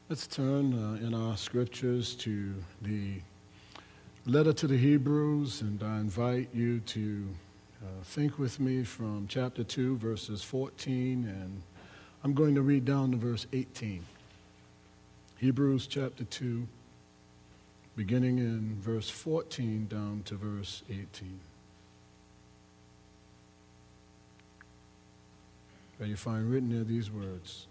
Let's turn in our scriptures to the letter to the Hebrews, and I invite you to think with me from chapter 2, verses 14, and I'm going to read down to verse 18. Hebrews chapter 2, beginning in verse 14 down to verse 18. Where you find written there these words: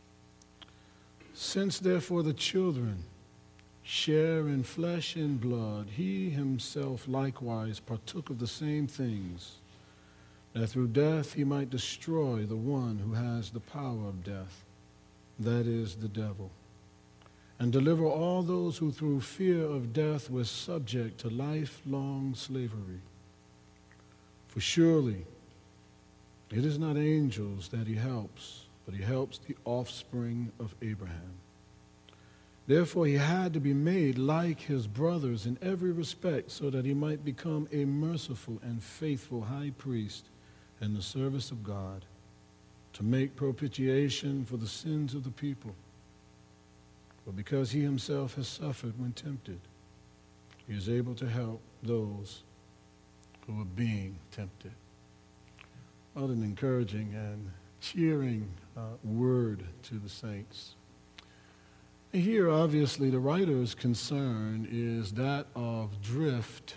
Since therefore the children share in flesh and blood, he himself likewise partook of the same things, that through death he might destroy the one who has the power of death, that is, the devil, and deliver all those who through fear of death were subject to lifelong slavery. For surely it is not angels that he helps, but he helps the offspring of Abraham. Therefore he had to be made like his brothers in every respect, so that he might become a merciful and faithful high priest in the service of God, to make propitiation for the sins of the people. But because he himself has suffered when tempted, he is able to help those who are being tempted. What an encouraging and cheering word to the saints. Here, obviously, the writer's concern is that of drift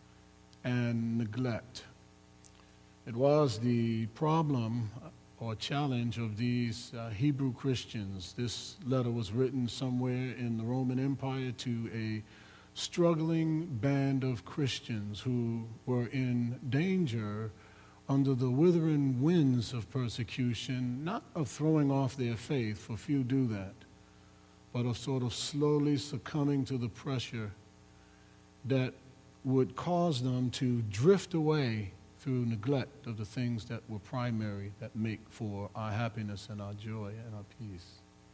and neglect. It was the problem or challenge of these Hebrew Christians. This letter was written somewhere in the Roman Empire to a struggling band of Christians who were in danger under the withering winds of persecution, not of throwing off their faith, for few do that, but of sort of slowly succumbing to the pressure that would cause them to drift away through neglect of the things that were primary, that make for our happiness and our joy and our peace.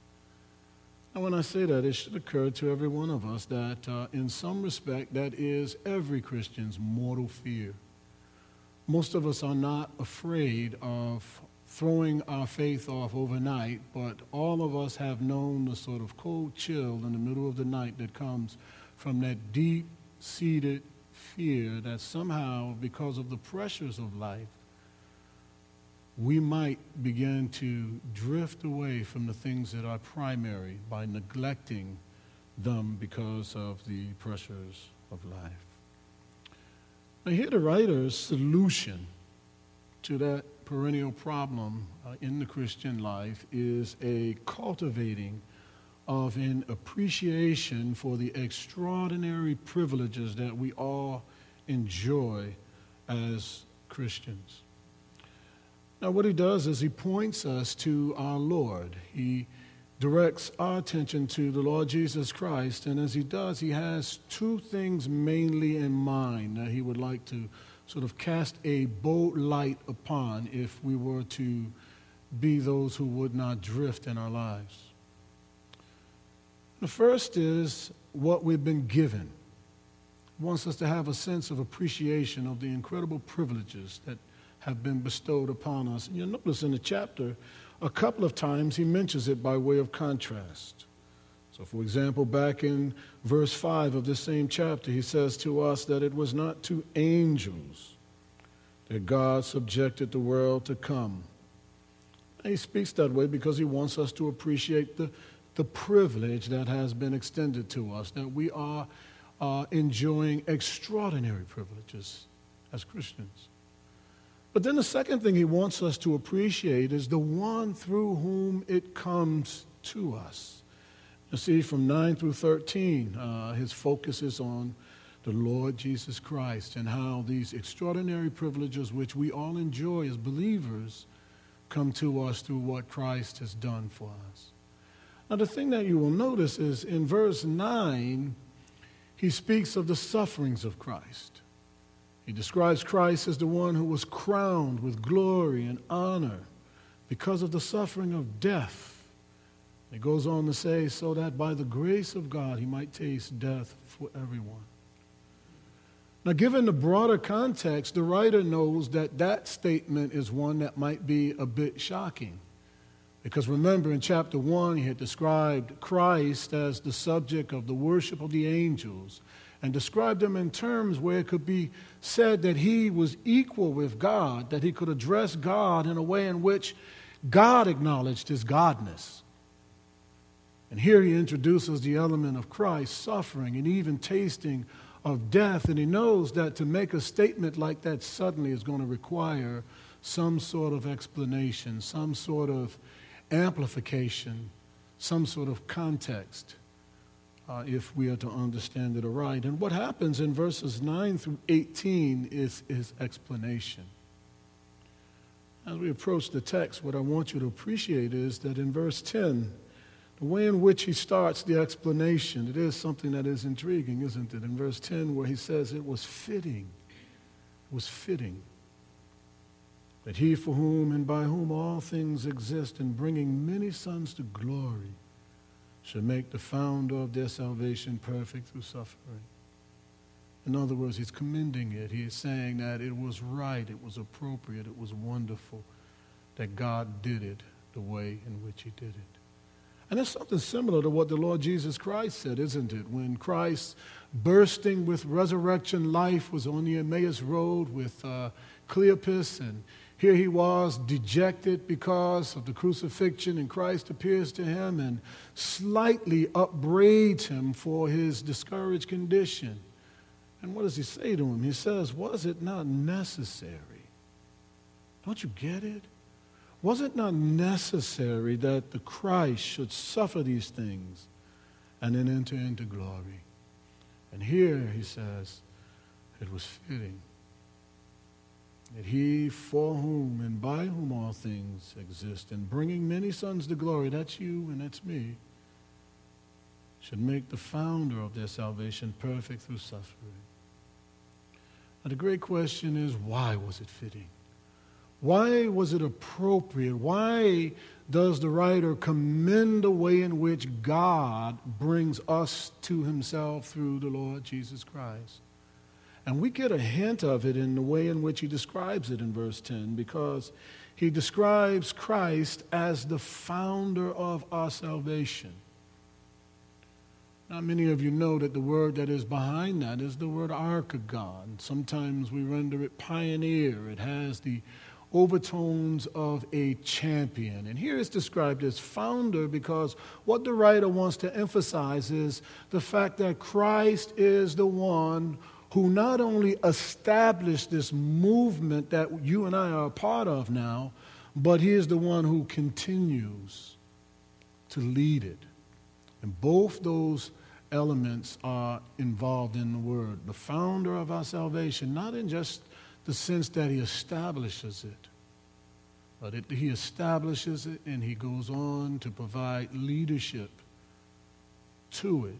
And when I say that, it should occur to every one of us that in some respect that is every Christian's mortal fear. Most of us are not afraid of throwing our faith off overnight, but all of us have known the sort of cold chill in the middle of the night that comes from that deep-seated fear that somehow, because of the pressures of life, we might begin to drift away from the things that are primary by neglecting them because of the pressures of life. Now, here the writer's solution to that perennial problem in the Christian life is a cultivating of an appreciation for the extraordinary privileges that we all enjoy as Christians. Now, what he does is he points us to our Lord. He directs our attention to the Lord Jesus Christ, and as he does, he has two things mainly in mind that he would like to sort of cast a bold light upon if we were to be those who would not drift in our lives. The first is what we've been given. He wants us to have a sense of appreciation of the incredible privileges that have been bestowed upon us. And you'll notice in the chapter, a couple of times he mentions it by way of contrast. So, for example, back in verse 5 of this same chapter, he says to us that it was not to angels that God subjected the world to come. And he speaks that way because he wants us to appreciate the privilege that has been extended to us, that we are enjoying extraordinary privileges as Christians. But then the second thing he wants us to appreciate is the one through whom it comes to us. You see, from 9 through 13, his focus is on the Lord Jesus Christ and how these extraordinary privileges which we all enjoy as believers come to us through what Christ has done for us. Now, the thing that you will notice is in verse 9, he speaks of the sufferings of Christ. He describes Christ as the one who was crowned with glory and honor because of the suffering of death. He goes on to say, so that by the grace of God he might taste death for everyone. Now, given the broader context, the writer knows that that statement is one that might be a bit shocking, Because remember, in chapter 1, he had described Christ as the subject of the worship of the angels and described him in terms where it could be said that he was equal with God, that he could address God in a way in which God acknowledged his godness. And here he introduces the element of Christ suffering and even tasting of death, and he knows that to make a statement like that suddenly is going to require some sort of explanation, some sort of amplification, some sort of context, if we are to understand it aright. And what happens in verses 9 through 18 is his explanation. As we approach the text, what I want you to appreciate is that in verse 10, the way in which he starts the explanation, it is something that is intriguing, isn't it? In verse 10, where he says it was fitting that he for whom and by whom all things exist and bringing many sons to glory should make the founder of their salvation perfect through suffering. In other words, he's commending it. He is saying that it was right, it was appropriate, it was wonderful that God did it the way in which he did it. And it's something similar to what the Lord Jesus Christ said, isn't it? When Christ, bursting with resurrection life, was on the Emmaus Road with Cleopas, and here he was dejected because of the crucifixion, and Christ appears to him and slightly upbraids him for his discouraged condition. And what does he say to him? He says, was it not necessary? Don't you get it? Was it not necessary that the Christ should suffer these things and then enter into glory? And here he says, it was fitting that he for whom and by whom all things exist and bringing many sons to glory, that's you and that's me, should make the founder of their salvation perfect through suffering. Now the great question is, why was it fitting? Why was it appropriate? Why does the writer commend the way in which God brings us to himself through the Lord Jesus Christ? And we get a hint of it in the way in which he describes it in verse 10, because he describes Christ as the founder of our salvation. Now, many of you know that the word that is behind that is the word archegon. Sometimes we render it pioneer. It has the overtones of a champion. And here it's described as founder because what the writer wants to emphasize is the fact that Christ is the one who not only established this movement that you and I are a part of now, but he is the one who continues to lead it. And both those elements are involved in the word. The founder of our salvation, not in just the sense that he establishes it, but he establishes it and he goes on to provide leadership to it.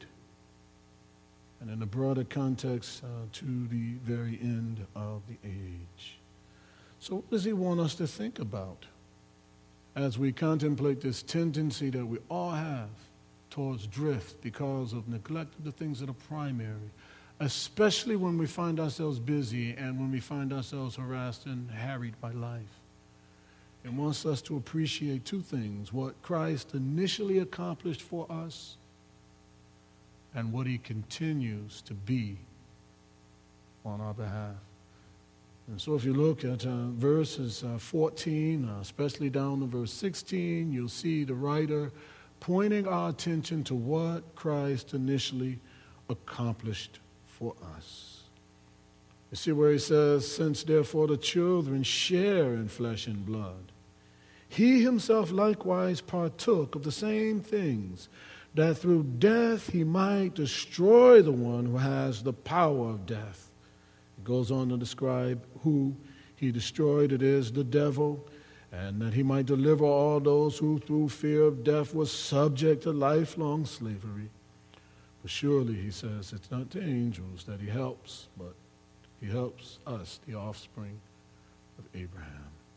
And in a broader context, to the very end of the age. So what does he want us to think about as we contemplate this tendency that we all have towards drift because of neglect of the things that are primary, especially when we find ourselves busy and when we find ourselves harassed and harried by life? It wants us to appreciate two things: what Christ initially accomplished for us and what he continues to be on our behalf. And so if you look at verses 14, especially down to verse 16, you'll see the writer pointing our attention to what Christ initially accomplished for us. You see where he says, since therefore the children share in flesh and blood, he himself likewise partook of the same things, that through death he might destroy the one who has the power of death. It goes on to describe who he destroyed. It is the devil, and that he might deliver all those who through fear of death were subject to lifelong slavery. For surely, he says, it's not the angels that he helps, but he helps us, the offspring of Abraham.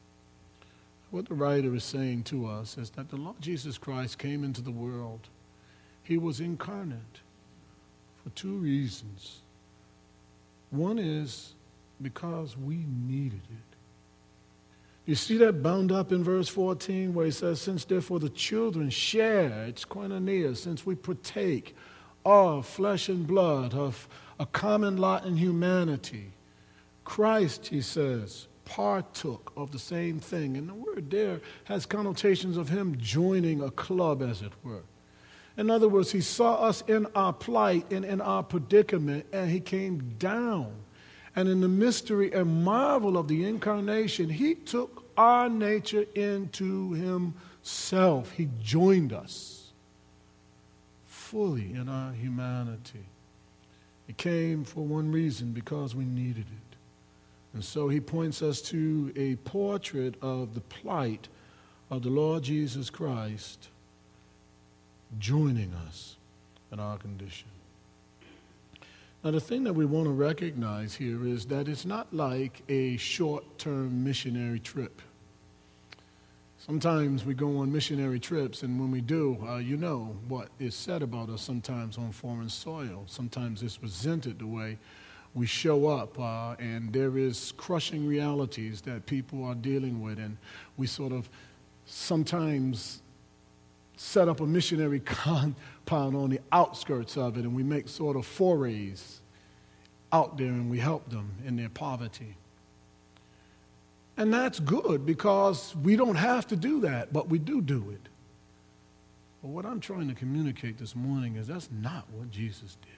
What the writer is saying to us is that the Lord Jesus Christ came into the world. He was incarnate for two reasons. One is because we needed it. You see that bound up in verse 14 where he says, since therefore the children share, it's koinonia, since we partake of flesh and blood, of a common lot in humanity, Christ, he says, partook of the same thing. And the word there has connotations of him joining a club, as it were. In other words, he saw us in our plight and in our predicament, and he came down. And in the mystery and marvel of the incarnation, he took our nature into himself. He joined us fully in our humanity. He came for one reason, because we needed it. And so he points us to a portrait of the plight of the Lord Jesus Christ joining us in our condition. Now, the thing that we want to recognize here is that it's not like a short-term missionary trip. Sometimes we go on missionary trips, and when we do, you know what is said about us sometimes on foreign soil. Sometimes it's presented the way we show up, and there is crushing realities that people are dealing with, and we sort of sometimes set up a missionary compound on the outskirts of it, and we make sort of forays out there, and we help them in their poverty. And that's good, because we don't have to do that, but we do it. But what I'm trying to communicate this morning is that's not what Jesus did.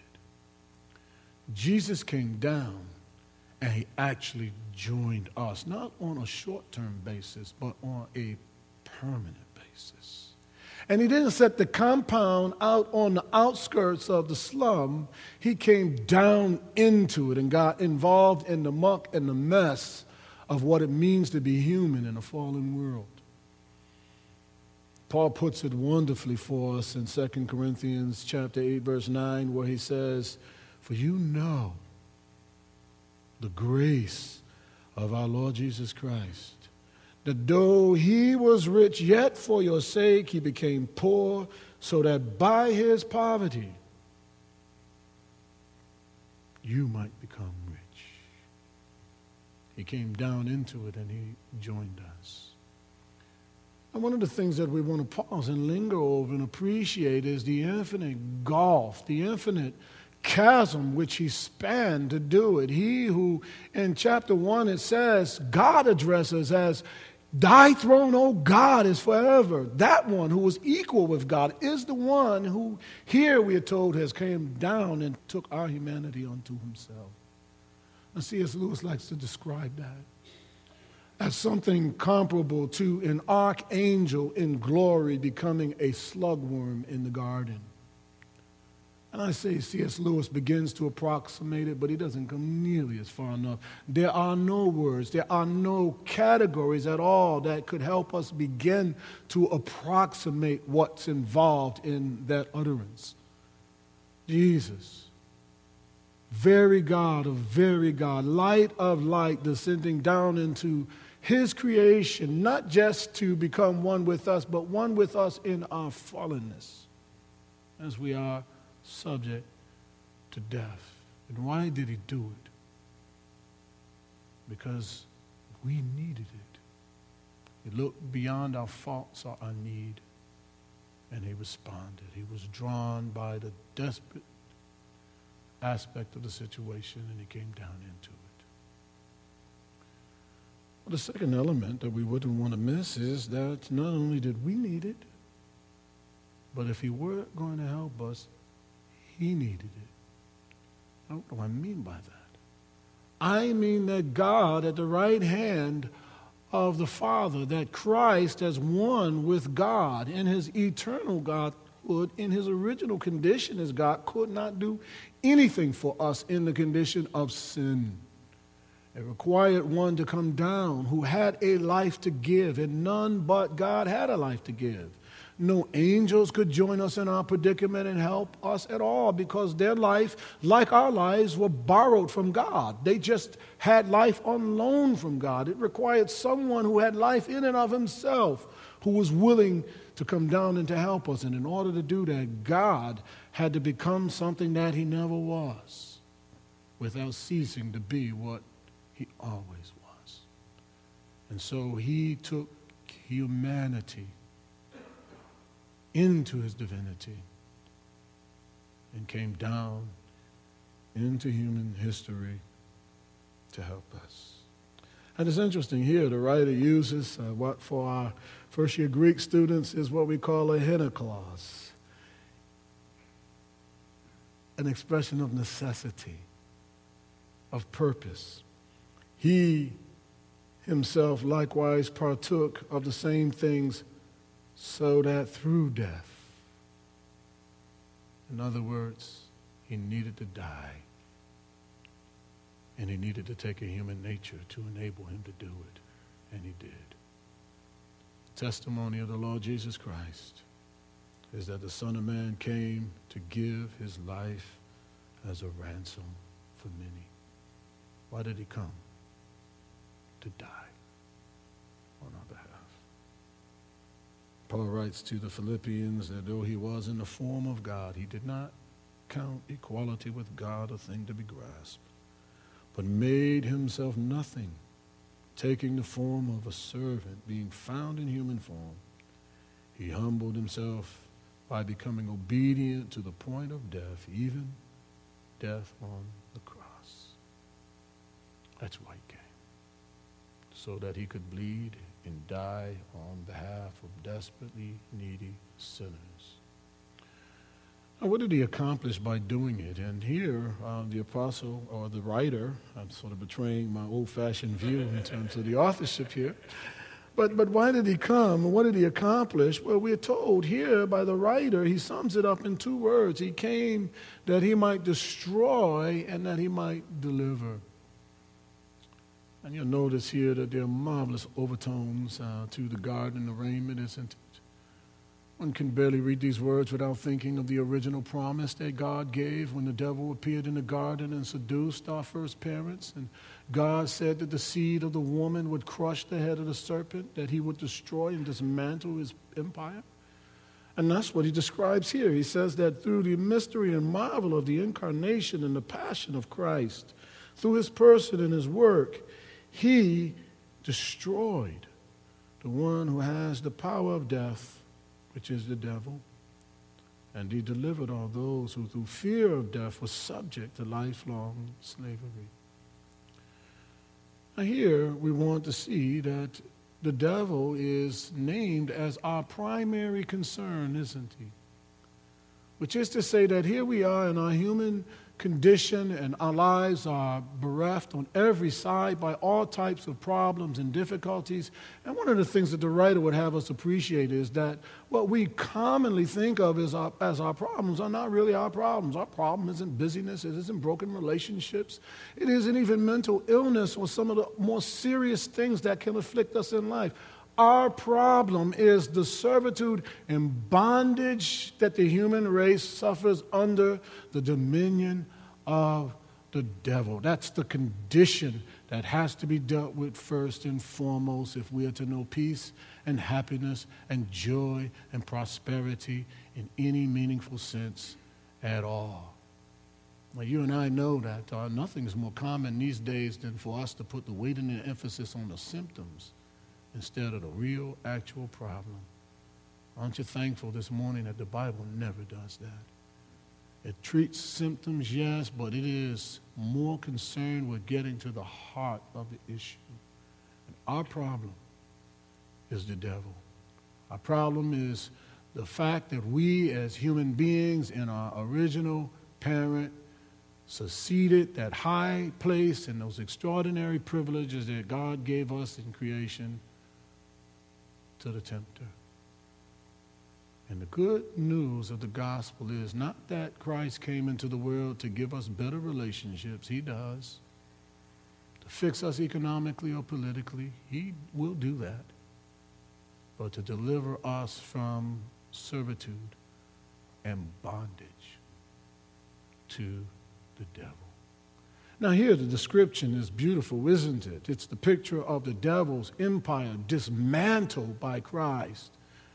Jesus came down, and he actually joined us, not on a short-term basis, but on a permanent basis. And he didn't set the compound out on the outskirts of the slum. He came down into it and got involved in the muck and the mess of what it means to be human in a fallen world. Paul puts it wonderfully for us in 2 Corinthians chapter 8, verse 9, where he says, for you know the grace of our Lord Jesus Christ, that though he was rich, yet for your sake he became poor, so that by his poverty you might become rich. He came down into it and he joined us. And one of the things that we want to pause and linger over and appreciate is the infinite gulf, the infinite chasm which he spanned to do it. He who, in chapter 1 it says, God addresses as, thy throne, O God, is forever. That one who was equal with God is the one who, here we are told, has came down and took our humanity unto himself. And C.S. Lewis likes to describe that as something comparable to an archangel in glory becoming a slugworm in the garden. And I say C.S. Lewis begins to approximate it, but he doesn't come nearly as far enough. There are no words, there are no categories at all that could help us begin to approximate what's involved in that utterance. Jesus, very God of very God, light of light, descending down into his creation, not just to become one with us, but one with us in our fallenness, as we are subject to death. And why did he do it? Because we needed it. He looked beyond our faults or our need, and he responded. He was drawn by the desperate aspect of the situation, and he came down into it. Well, the second element that we wouldn't want to miss is that not only did we need it, but if he were going to help us, he needed it. What do I mean by that? I mean that God at the right hand of the Father, that Christ as one with God in his eternal Godhood, in his original condition as God, could not do anything for us in the condition of sin. It required one to come down who had a life to give, and none but God had a life to give. No angels could join us in our predicament and help us at all, because their life, like our lives, were borrowed from God. They just had life on loan from God. It required someone who had life in and of himself, who was willing to come down and to help us. And in order to do that, God had to become something that he never was, without ceasing to be what he always was. And so he took humanity into his divinity and came down into human history to help us. And it's interesting here, the writer uses what for our first-year Greek students is what we call a hina clause, an expression of necessity, of purpose. He himself likewise partook of the same things so that through death, in other words, he needed to die. And he needed to take a human nature to enable him to do it. And he did. Testimony of the Lord Jesus Christ is that the Son of Man came to give his life as a ransom for many. Why did he come? To die on our behalf. Paul writes to the Philippians that though he was in the form of God, he did not count equality with God a thing to be grasped, but made himself nothing, taking the form of a servant, being found in human form. He humbled himself by becoming obedient to the point of death, even death on the cross. That's why he came, so that he could bleed and die on behalf of desperately needy sinners. Now, what did he accomplish by doing it? And here, the apostle, or the writer, I'm sort of betraying my old-fashioned view in terms of the authorship here. But why did he come? What did he accomplish? Well, we're told here by the writer, he sums it up in two words. He came that he might destroy and that he might deliver. And you'll notice here that there are marvelous overtones to the garden arraignment, isn't it? One can barely read these words without thinking of the original promise that God gave when the devil appeared in the garden and seduced our first parents. And God said that the seed of the woman would crush the head of the serpent, that he would destroy and dismantle his empire. And that's what he describes here. He says that through the mystery and marvel of the incarnation and the passion of Christ, through his person and his work, he destroyed the one who has the power of death, which is the devil, and he delivered all those who through fear of death were subject to lifelong slavery. Now here we want to see that the devil is named as our primary concern, isn't he? Which is to say that here we are in our human condition and our lives are bereft on every side by all types of problems and difficulties. And one of the things that the writer would have us appreciate is that what we commonly think of as our problems are not really our problems. Our problem isn't busyness, it isn't broken relationships, it isn't even mental illness or some of the more serious things that can afflict us in life. Our problem is the servitude and bondage that the human race suffers under the dominion of the devil. That's the condition that has to be dealt with first and foremost if we are to know peace and happiness and joy and prosperity in any meaningful sense at all. Well, you and I know that nothing is more common these days than for us to put the weight and the emphasis on the symptoms instead of the real, actual problem. Aren't you thankful this morning that the Bible never does that? It treats symptoms, yes, but it is more concerned with getting to the heart of the issue. And our problem is the devil. Our problem is the fact that we as human beings in our original parent succeeded that high place and those extraordinary privileges that God gave us in creation to the tempter. And the good news of the gospel is not that Christ came into the world to give us better relationships. He does. To fix us economically or politically. He will do that. But to deliver us from servitude and bondage to the devil. Now here the description is beautiful, isn't it? It's the picture of the devil's empire dismantled by Christ.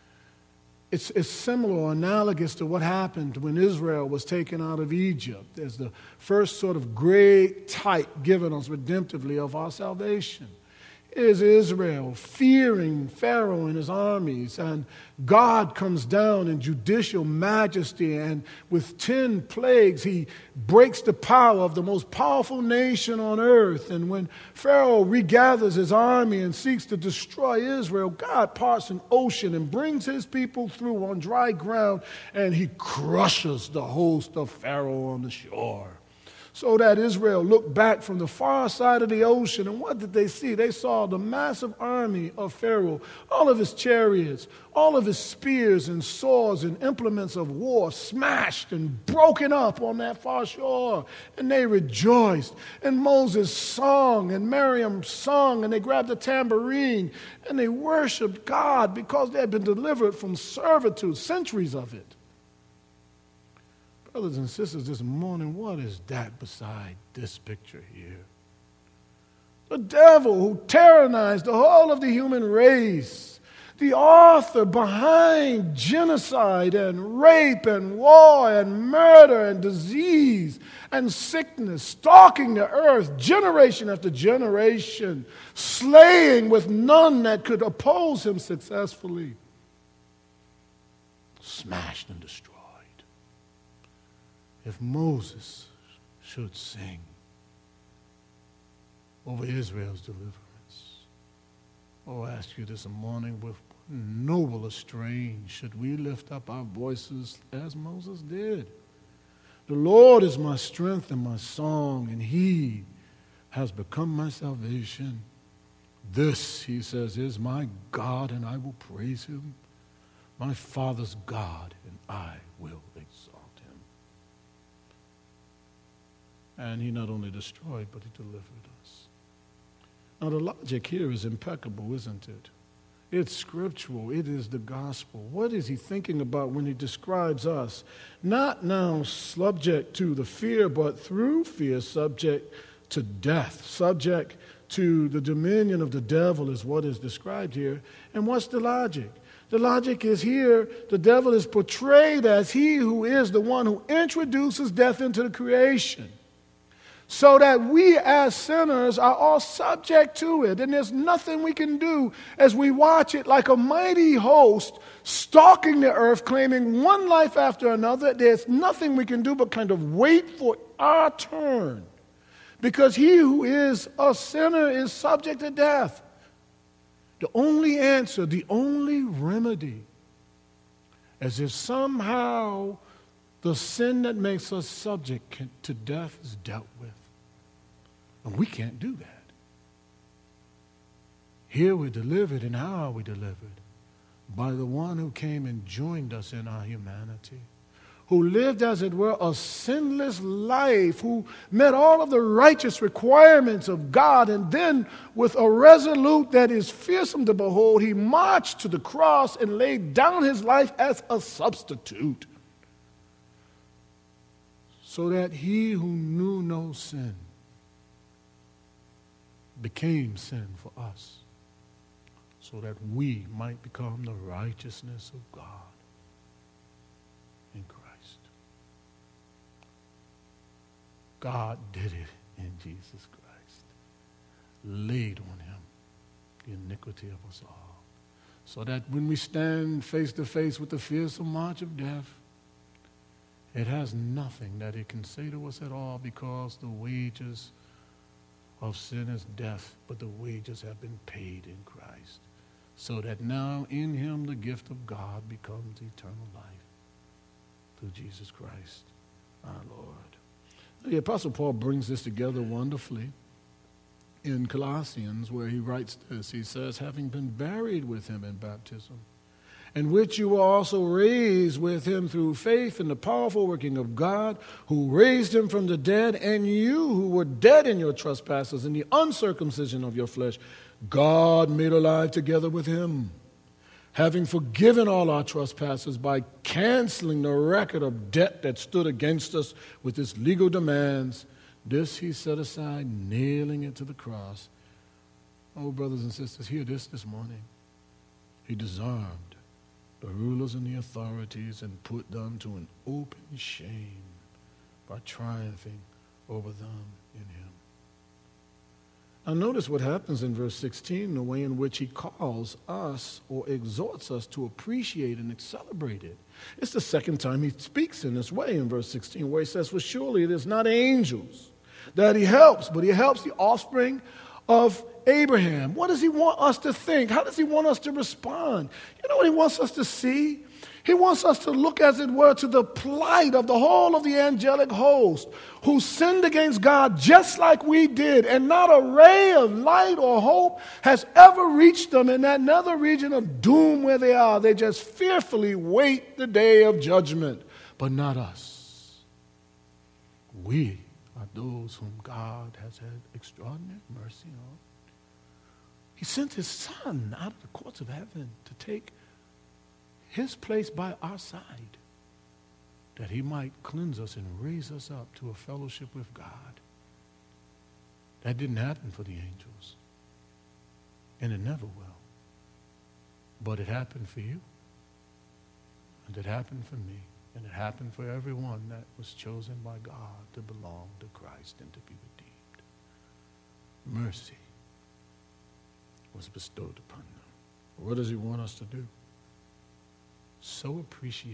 It's similar or analogous to what happened when Israel was taken out of Egypt as the first sort of great type given us redemptively of our salvation. is Israel fearing Pharaoh and his armies, and God comes down in judicial majesty, and with 10 plagues he breaks the power of the most powerful nation on earth. And when Pharaoh regathers his army and seeks to destroy Israel, God parts an ocean and brings his people through on dry ground, and he crushes the host of Pharaoh on the shore. So that Israel looked back from the far side of the ocean, and what did they see? They saw the massive army of Pharaoh, all of his chariots, all of his spears and swords and implements of war smashed and broken up on that far shore. And they rejoiced. And Moses sung, and Miriam sung, and they grabbed a tambourine, and they worshiped God because they had been delivered from servitude, centuries of it. Brothers and sisters, this morning, what is that beside this picture here? The devil who tyrannized the whole of the human race, the author behind genocide and rape and war and murder and disease and sickness, stalking the earth generation after generation, slaying with none that could oppose him successfully, smashed and destroyed. If Moses should sing over Israel's deliverance, I ask you this morning, with noble a strain should we lift up our voices as Moses did. The Lord is my strength and my song, and he has become my salvation. This, he says, is my God, and I will praise him, my Father's God, and I will exalt him. And he not only destroyed, but he delivered us. Now the logic here is impeccable, isn't it? It's scriptural. It is the gospel. What is he thinking about when he describes us? Not now subject to the fear, but through fear subject to death, subject to the dominion of the devil is what is described here. And what's the logic? The logic is here, the devil is portrayed as he who is the one who introduces death into the creation, so that we as sinners are all subject to it. And there's nothing we can do as we watch it like a mighty host stalking the earth, claiming one life after another. There's nothing we can do but kind of wait for our turn. Because he who is a sinner is subject to death. The only answer, the only remedy, as if somehow the sin that makes us subject to death is dealt with. And we can't do that. Here we're delivered, and how are we delivered? By the one who came and joined us in our humanity, who lived, as it were, a sinless life, who met all of the righteous requirements of God, and then with a resolute that is fearsome to behold, he marched to the cross and laid down his life as a substitute, so that he who knew no sin became sin for us, so that we might become the righteousness of God in Christ. God did it in Jesus Christ, laid on him the iniquity of us all, so that when we stand face to face with the fearsome march of death, it has nothing that it can say to us at all, because the wages of sin is death, but the wages have been paid in Christ, so that now in him the gift of God becomes eternal life through Jesus Christ our Lord. The Apostle Paul brings this together wonderfully in Colossians, where he writes this. He says, having been buried with him in baptism, in which you were also raised with him through faith in the powerful working of God, who raised him from the dead, and you who were dead in your trespasses and the uncircumcision of your flesh, God made alive together with him, having forgiven all our trespasses by canceling the record of debt that stood against us with its legal demands. This he set aside, nailing it to the cross. Oh, brothers and sisters, hear this morning. He disarmed the rulers and the authorities and put them to an open shame by triumphing over them in him. Now notice what happens in verse 16, the way in which he calls us or exhorts us to appreciate and celebrate it. It's the second time he speaks in this way in verse 16, where he says, "For surely it is not angels that he helps, but he helps the offspring of Abraham." What does he want us to think? How does he want us to respond? You know what he wants us to see? He wants us to look, as it were, to the plight of the whole of the angelic host who sinned against God just like we did, and not a ray of light or hope has ever reached them in that nether region of doom where they are. They just fearfully wait the day of judgment, but not us. We are those whom God has had extraordinary mercy on. He sent his Son out of the courts of heaven to take his place by our side, that he might cleanse us and raise us up to a fellowship with God. That didn't happen for the angels, and it never will. But it happened for you, and it happened for me, and it happened for everyone that was chosen by God to belong to Christ and to be redeemed. Mercy was bestowed upon them. What does he want us to do? So appreciate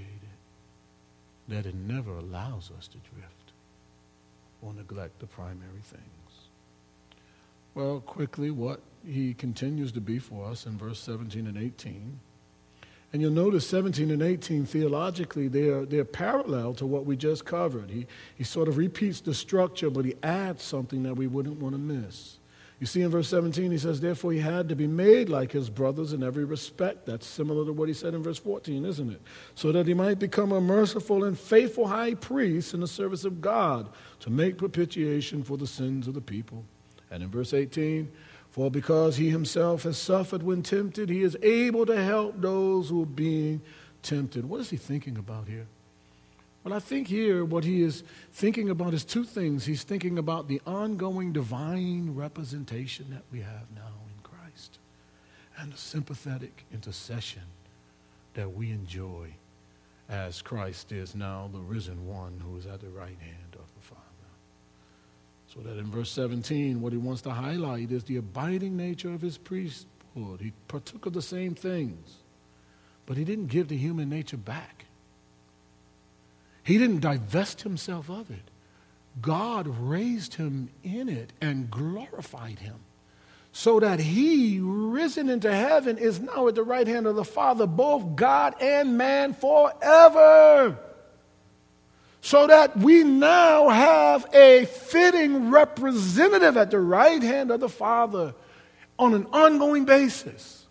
it that it never allows us to drift or neglect the primary things. Well, quickly, what he continues to be for us in verse 17 and 18. And you'll notice 17 and 18, theologically, they're parallel to what we just covered. He sort of repeats the structure, but he adds something that we wouldn't want to miss. You see in verse 17, he says, "Therefore he had to be made like his brothers in every respect." That's similar to what he said in verse 14, isn't it? "So that he might become a merciful and faithful high priest in the service of God, to make propitiation for the sins of the people." And in verse 18, "For because he himself has suffered when tempted, he is able to help those who are being tempted." What is he thinking about here? Well, I think here what he is thinking about is two things. He's thinking about the ongoing divine representation that we have now in Christ, and the sympathetic intercession that we enjoy as Christ is now the risen one who is at the right hand of the Father. So that in verse 17, what he wants to highlight is the abiding nature of his priesthood. He partook of the same things, but he didn't give the human nature back. He didn't divest himself of it. God raised him in it and glorified him, so that he, risen into heaven, is now at the right hand of the Father, both God and man forever. So that we now have a fitting representative at the right hand of the Father on an ongoing basis.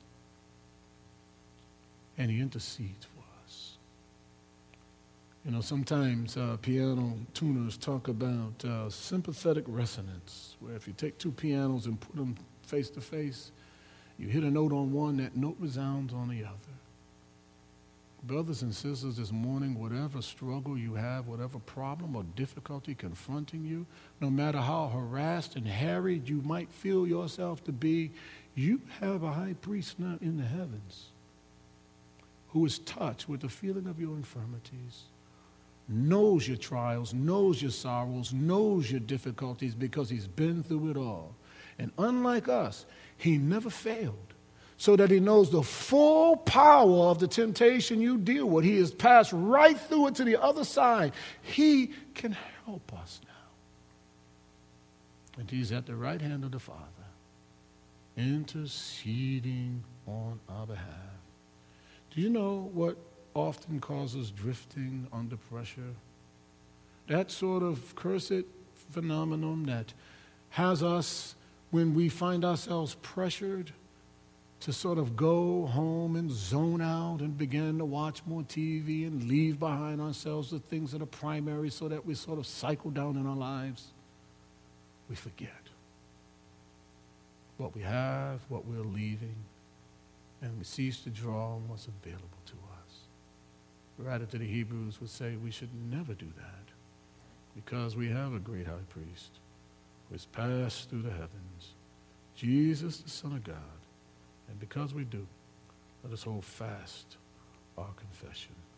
And he intercedes for us. You know, sometimes piano tuners talk about sympathetic resonance, where if you take two pianos and put them face to face, you hit a note on one, that note resounds on the other. Brothers and sisters, this morning, whatever struggle you have, whatever problem or difficulty confronting you, no matter how harassed and harried you might feel yourself to be, you have a high priest now in the heavens who is touched with the feeling of your infirmities, knows your trials, knows your sorrows, knows your difficulties, because he's been through it all. And unlike us, he never failed, so that he knows the full power of the temptation you deal with. He has passed right through it to the other side. He can help us now. And he's at the right hand of the Father, interceding on our behalf. Do you know what often causes drifting under pressure? That sort of cursed phenomenon that has us, when we find ourselves pressured to sort of go home and zone out and begin to watch more TV and leave behind ourselves the things that are primary, so that we sort of cycle down in our lives. We forget what we have, what we're leaving, and we cease to draw on what's available to us. The writer to the Hebrews would say we should never do that, because we have a great high priest who has passed through the heavens, Jesus, the Son of God. And because we do, let us hold fast our confession.